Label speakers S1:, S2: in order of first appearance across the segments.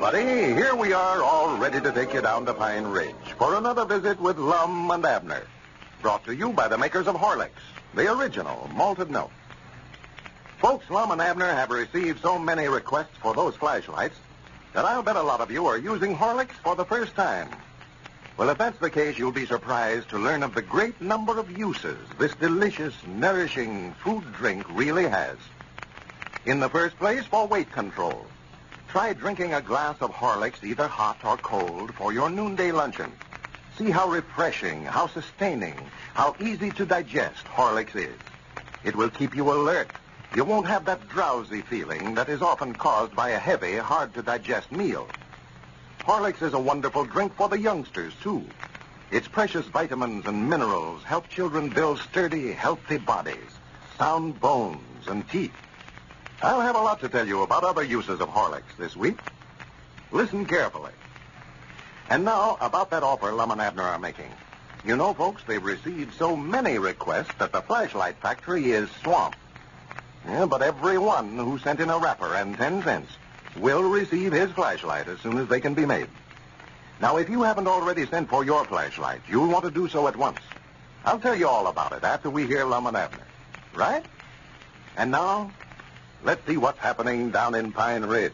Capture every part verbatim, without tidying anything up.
S1: everybody. Here we are, all ready to take you down to Pine Ridge for another visit with Lum and Abner. Brought to you by the makers of Horlicks, the original malted milk. Folks, Lum and Abner have received so many requests for those flashlights that I'll bet a lot of you are using Horlicks for the first time. Well, if that's the case, you'll be surprised to learn of the great number of uses this delicious, nourishing food drink really has. In the first place, for weight control. Try drinking a glass of Horlicks, either hot or cold, for your noonday luncheon. See how refreshing, how sustaining, how easy to digest Horlicks is. It will keep you alert. You won't have that drowsy feeling that is often caused by a heavy, hard-to-digest meal. Horlicks is a wonderful drink for the youngsters, too. Its precious vitamins and minerals help children build sturdy, healthy bodies, sound bones, and teeth. I'll have a lot to tell you about other uses of Horlicks this week. Listen carefully. And now, about that offer Lum and Abner are making. You know, folks, they've received so many requests that the flashlight factory is swamped. Yeah, but every one who sent in a wrapper and ten cents will receive his flashlight as soon as they can be made. Now, if you haven't already sent for your flashlight, you'll want to do so at once. I'll tell you all about it after we hear Lum and Abner. Right? And now, let's see what's happening down in Pine Ridge.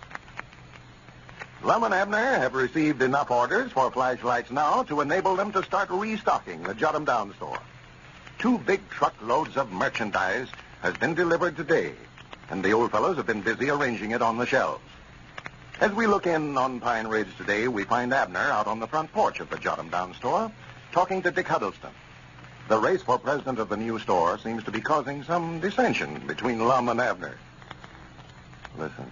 S1: Lum and Abner have received enough orders for flashlights now to enable them to start restocking the Jot 'em Down store. Two big truckloads of merchandise has been delivered today, and the old fellows have been busy arranging it on the shelves. As we look in on Pine Ridge today, we find Abner out on the front porch of the Jot 'em Down store talking to Dick Huddleston. The race for president of the new store seems to be causing some dissension between Lum and Abner. Listen.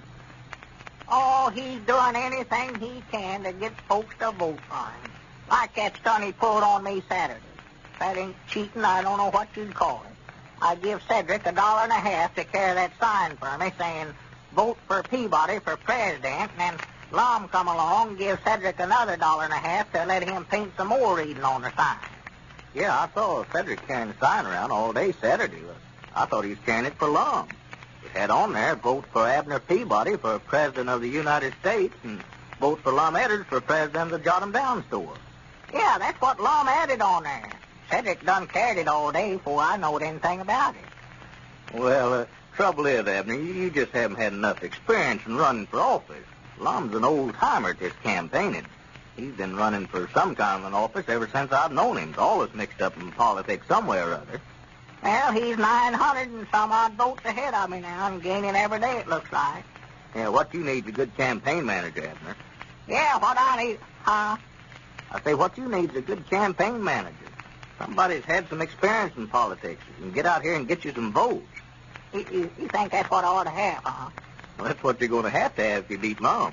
S2: Oh, he's doing anything he can to get folks to vote for him. Like that stunt he pulled on me Saturday. If that ain't cheating, I don't know what you'd call it. I give Cedric a dollar and a half to carry that sign for me saying, vote for Peabody for president, and then Lum come along and give Cedric another dollar and a half to let him paint some more reading on the sign.
S3: Yeah, I saw Cedric carrying the sign around all day Saturday. I thought he was carrying it for Lum. It had on there, vote for Abner Peabody for President of the United States, and vote for Lum Edders for President of the Jot 'em Down store.
S2: Yeah, that's what Lum added on there. Cedric done carried it all day before I knowed anything about it.
S3: Well, uh, trouble is, Abner, you just haven't had enough experience in running for office. Lum's an old-timer at this campaigning. He's been running for some kind of an office ever since I've known him. He's always mixed up in politics somewhere or other.
S2: Well, he's nine hundred and some odd votes ahead of me now and gaining every day, it looks like.
S3: Yeah, what you need is a good campaign manager, Abner.
S2: Yeah, what I need, huh?
S3: I say what you need is a good campaign manager. Somebody that's had some experience in politics and get out here and get you some votes.
S2: You, you, you think that's what I ought to have, huh?
S3: Well, that's what you're going to have to have if you beat Lum.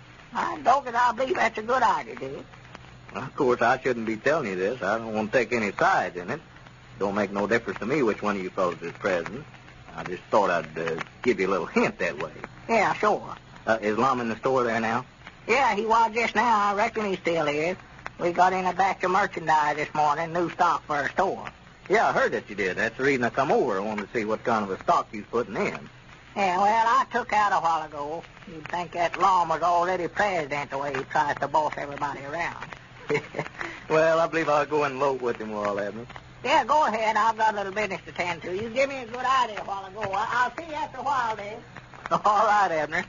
S2: I don't think I believe that's a good idea, Dick.
S3: Well, of course, I shouldn't be telling you this. I don't want to take any sides in it. Don't make no difference to me which one of you fellows is president. I just thought I'd uh, give you a little hint that way.
S2: Yeah, sure.
S3: Uh, is Lum in the store there now?
S2: Yeah, he was just now. I reckon he still is. We got in a batch of merchandise this morning, new stock for our store.
S3: Yeah, I heard that you did. That's the reason I come over. I wanted to see what kind of a stock you was putting in.
S2: Yeah, well, I took out a while ago. You'd think that Lum was already president the way he tries to boss everybody around.
S3: Well, I believe I'll go and vote with him while, Abner.
S2: Yeah, go ahead. I've got a little business to tend to. You give me a good idea a while ago. I- I'll see you after a while, Dave.
S3: All right, Abner.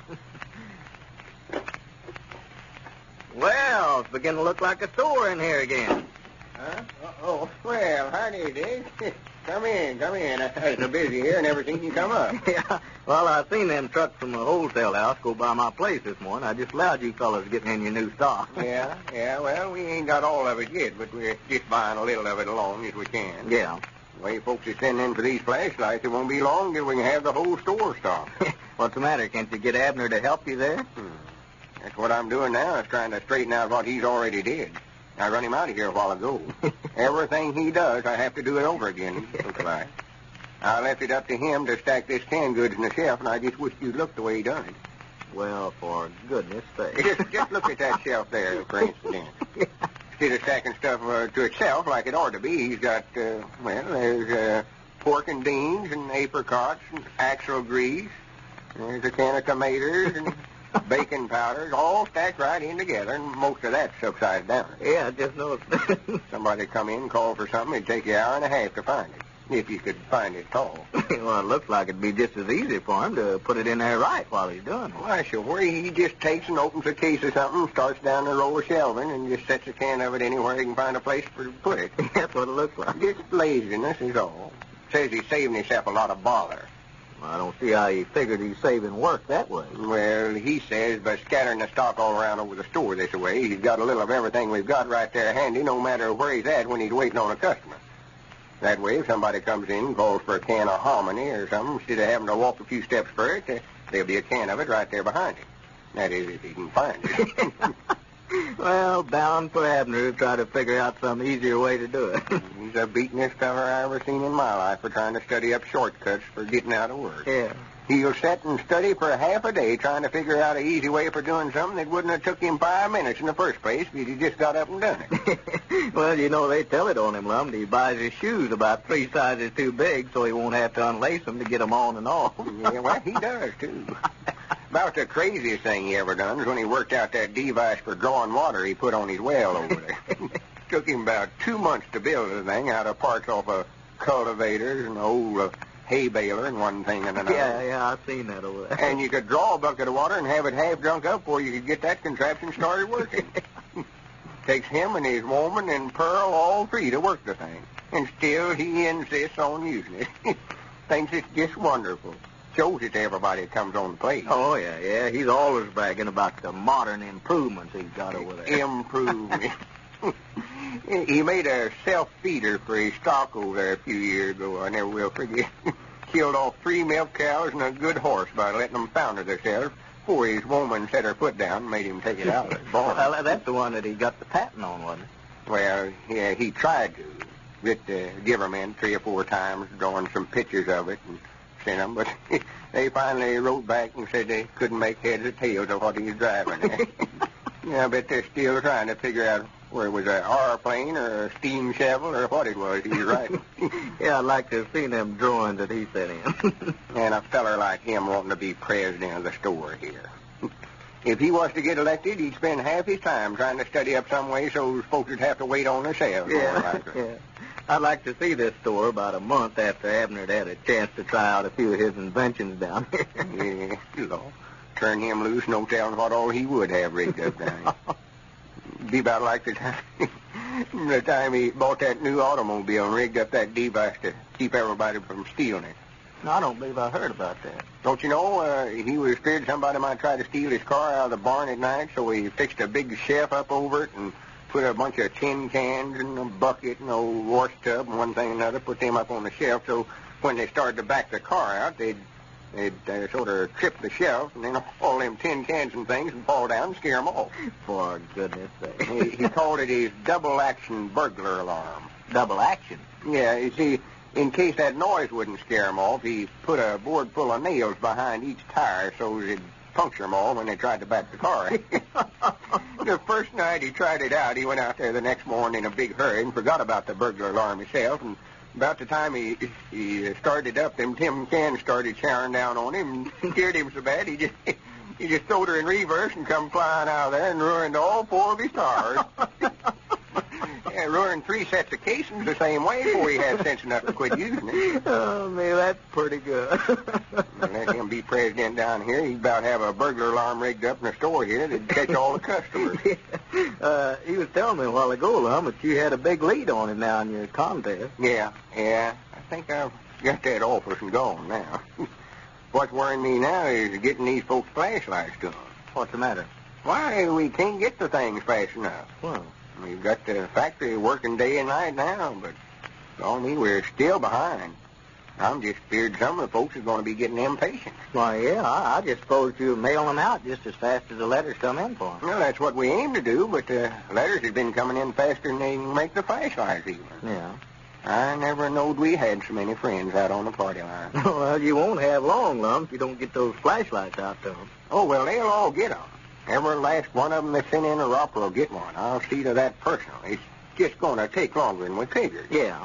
S3: Well, it's beginning to look like a store in here again.
S4: Huh? Oh, well, howdy, Dave. Come in, come in. I'm so busy here, never seen you come up.
S3: Yeah, well, I seen them trucks from the wholesale house go by my place this morning. I just allowed you fellas getting in your new stock.
S4: Yeah, yeah, well, we ain't got all of it yet, but we're just buying a little of it along as we can.
S3: Yeah.
S4: The way folks are sending in for these flashlights, it won't be long till we can have the whole store stocked.
S3: What's the matter? Can't you get Abner to help you there?
S4: Hmm. That's what I'm doing now, is trying to straighten out what he's already did. I run him out of here a while ago. Everything he does, I have to do it over again, looks like. I left it up to him to stack this canned goods in the shelf, and I just wish you'd look the way he done it.
S3: Well, for goodness sake.
S4: Just, just look at that shelf there, for instance. Instead of stacking stuff uh, to itself like it ought to be, he's got, uh, well, there's uh, pork and beans and apricots and axle grease. There's a can of tomatoes and baking powders, all stacked right in together, and most of that's upside down.
S3: Yeah, I just noticed.
S4: Somebody come in and call for something, it'd take you an hour and a half to find it, if you could find it at all.
S3: Well, it looks like it'd be just as easy for him to put it in there right while he's doing it.
S4: Why, sure. He just takes and opens a case of something, starts down the row of shelving, and just sets a can of it anywhere he can find a place for to put it.
S3: That's what it looks like.
S4: Just laziness is all. Says he's saving himself a lot of bother.
S3: Well, I don't see how he figured he's saving work that way.
S4: Well, he says by scattering the stock all around over the store this way, he's got a little of everything we've got right there handy, no matter where he's at when he's waiting on a customer. That way, if somebody comes in and calls for a can of hominy or something, instead of having to walk a few steps for it, uh, there'll be a can of it right there behind him. That is, if he can find it.
S3: Well, bound for Abner to try to figure out some easier way to do it.
S4: He's the beatenest feller I ever seen in my life for trying to study up shortcuts for getting out of work.
S3: Yeah.
S4: He'll sit and study for half a day trying to figure out an easy way for doing something that wouldn't have took him five minutes in the first place if he just got up and done it.
S3: Well, you know, they tell it on him, Lum. He buys his shoes about three sizes too big so he won't have to unlace them to get them on and off.
S4: Yeah, well, he does, too. About the craziest thing he ever done was when he worked out that device for drawing water he put on his well over there. Took him about two months to build the thing out of parts off of cultivators and old uh, hay baler and one thing and another.
S3: Yeah, yeah, I've seen that over there.
S4: And you could draw a bucket of water and have it half drunk up before you could get that contraption started working. Takes him and his woman and Pearl all three to work the thing. And still he insists on using it. Thinks it's just wonderful. Shows it to everybody that comes on the place.
S3: Oh, yeah, yeah. He's always bragging about the modern improvements he's got over there.
S4: Improvement. He made a self-feeder for his stock over there a few years ago. I never will forget. Killed off three milk cows and a good horse by letting them founder themselves before his woman set her foot down and made him take it out of the barn.
S3: Well, that's the one that he got the patent on, wasn't it?
S4: Well, yeah, he tried to. Get the Giverman three or four times, drawing some pictures of it and sent them, but they finally wrote back and said they couldn't make heads or tails of what he was driving at. Yeah, I bet they're still trying to figure out where it was an R-plane or a steam shovel or what it was he was riding.
S3: Yeah, I'd like to have seen them drawings that he sent in.
S4: And a feller like him wanting to be president of the store here. If he was to get elected, he'd spend half his time trying to study up some way so those folks would have to wait on themselves.
S3: Yeah, yeah. I'd like to see this store about a month after Abner had had a chance to try out a few of his inventions down here.
S4: Yeah, Lord. Turn him loose, no telling what all he would have rigged up down here. Be about like the time, the time he bought that new automobile and rigged up that device to keep everybody from stealing it.
S3: No, I don't believe I heard about that.
S4: Don't you know, uh, he was feared somebody might try to steal his car out of the barn at night, so he fixed a big shelf up over it and put a bunch of tin cans and a bucket and an old wash tub and one thing and another, put them up on the shelf so when they started to back the car out, they'd, they'd uh, sort of trip the shelf and then all them tin cans and things would fall down and scare them off.
S3: For goodness sake.
S4: he, he called it his double-action burglar alarm.
S3: Double action?
S4: Yeah, you see, in case that noise wouldn't scare them off, he put a board full of nails behind each tire so it'd puncture them all when they tried to back the car. The first night he tried it out, he went out there the next morning in a big hurry and forgot about the burglar alarm himself. And about the time he he started up, them tin cans started showering down on him and scared him so bad he just he just throwed her in reverse and come flying out of there and ruined all four of his tires. Yeah, ruined three sets of casings the same way before he had sense enough to quit using it.
S3: Oh, man, that's pretty good.
S4: Let him be president down here. He'd about have a burglar alarm rigged up in the store here that'd catch all the customers.
S3: uh, he was telling me a while ago, Lum, that you had a big lead on him now in your contest.
S4: Yeah, yeah. I think I've got that office and gone now. What's worrying me now is getting these folks flashlights to them.
S3: What's the matter?
S4: Why, we can't get the things fast enough.
S3: Well,
S4: We've got the factory working day and night now, but on me, we're still behind. I'm just feared some of the folks are going to be getting impatient.
S3: why, yeah, I, I just supposed you mail them out just as fast as the letters come in for them.
S4: Well, that's what we aim to do, but the letters have been coming in faster than they can make the flashlights even.
S3: Yeah.
S4: I never knowed we had so many friends out on the party line.
S3: Well, you won't have long, Lum, if you don't get those flashlights out to them.
S4: Oh, well, they'll all get them. Every last one of them that's sent in a romper will get one. I'll see to that personally. It's just going to take longer than we figured.
S3: Yeah.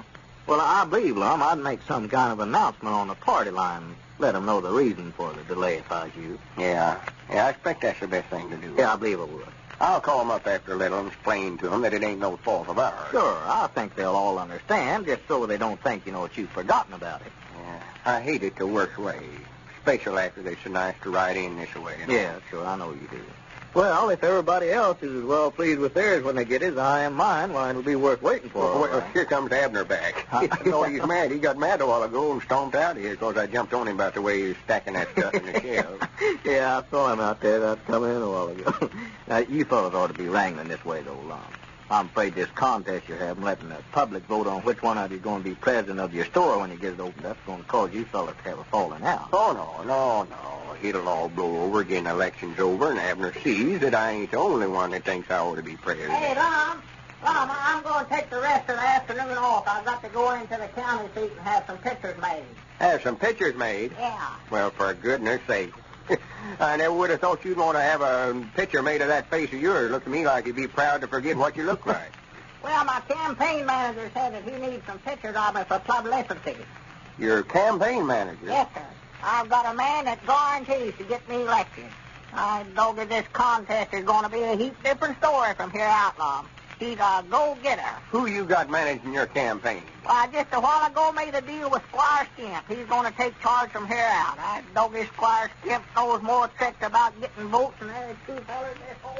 S3: Well, I believe, Lum, I'd make some kind of announcement on the party line. Let them know the reason for the delay if I was you.
S4: Yeah. Yeah, I expect that's the best thing to do.
S3: Yeah, I believe I would.
S4: I'll call them up after a little and explain to them that it ain't no fault of ours.
S3: Sure, I think they'll all understand, just so they don't think, you know, that you've forgotten about it.
S4: Yeah. I hate it the worst way, especially after they're so nice to ride in this way. You know?
S3: Yeah, sure, I know you do. Well, if everybody else is as well pleased with theirs when they get it as I am mine, why, it'll be worth waiting for.
S4: Well, well,
S3: right?
S4: here comes Abner back. I know he's mad. He got mad a while ago and stomped out of here because I jumped on him about the way he was stacking that stuff in the shelves.
S3: Yeah, I saw him out there. That come in a while ago. Now, you fellows ought to be wrangling this way, though, Lum. I'm afraid this contest you're having, letting the public vote on which one of you is going to be president of your store when you get it opened up, is going to cause you fellas to have a falling out.
S4: Oh, no, no, no. It'll all blow over again. The election's over, and Abner sees that I ain't the only one that thinks I ought to be president.
S2: Hey, Lum. Lum, I'm going to take the rest of the afternoon off. I've got to go into the county seat and have some pictures made.
S4: Have some pictures made?
S2: Yeah.
S4: Well, for goodness sake. I never would have thought you'd want to have a picture made of that face of yours. Looked to me like you'd be proud to forget what you look like.
S2: Well, my campaign manager said that he needs some pictures of me for publicity.
S4: Your campaign manager?
S2: Yes, sir. I've got a man that guarantees to get me elected. I know that this contest is going to be a heap different story from here out, Lum. He's a go-getter.
S4: Who you got managing your campaign?
S2: Well, just a while ago made a deal with Squire Skimp. He's going to take charge from here out. I know this Squire Skimp knows more tricks about getting votes than there's two fellas this whole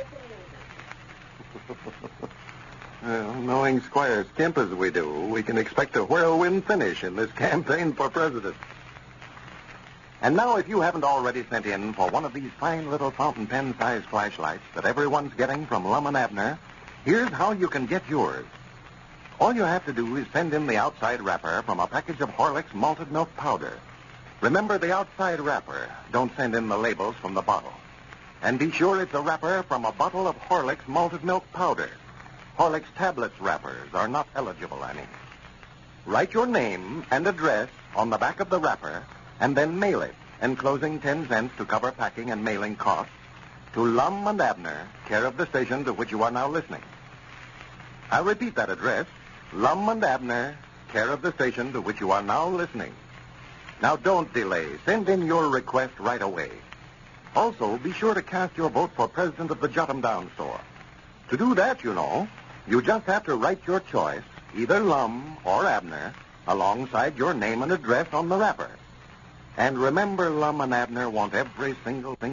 S2: thing.
S1: Well, knowing Squire Skimp as we do, we can expect a whirlwind finish in this campaign for president. And now, if you haven't already sent in for one of these fine little fountain pen-sized flashlights that everyone's getting from Lum and Abner, here's how you can get yours. All you have to do is send in the outside wrapper from a package of Horlicks malted milk powder. Remember the outside wrapper. Don't send in the labels from the bottle. And be sure it's a wrapper from a bottle of Horlicks malted milk powder. Horlicks tablets wrappers are not eligible any. Write your name and address on the back of the wrapper and then mail it, enclosing ten cents to cover packing and mailing costs, to Lum and Abner, care of the station to which you are now listening. I'll repeat that address, Lum and Abner, care of the station to which you are now listening. Now, don't delay. Send in your request right away. Also, be sure to cast your vote for president of the Jot 'em Down store. To do that, you know, you just have to write your choice, either Lum or Abner, alongside your name and address on the wrapper. And remember, Lum and Abner want every single thing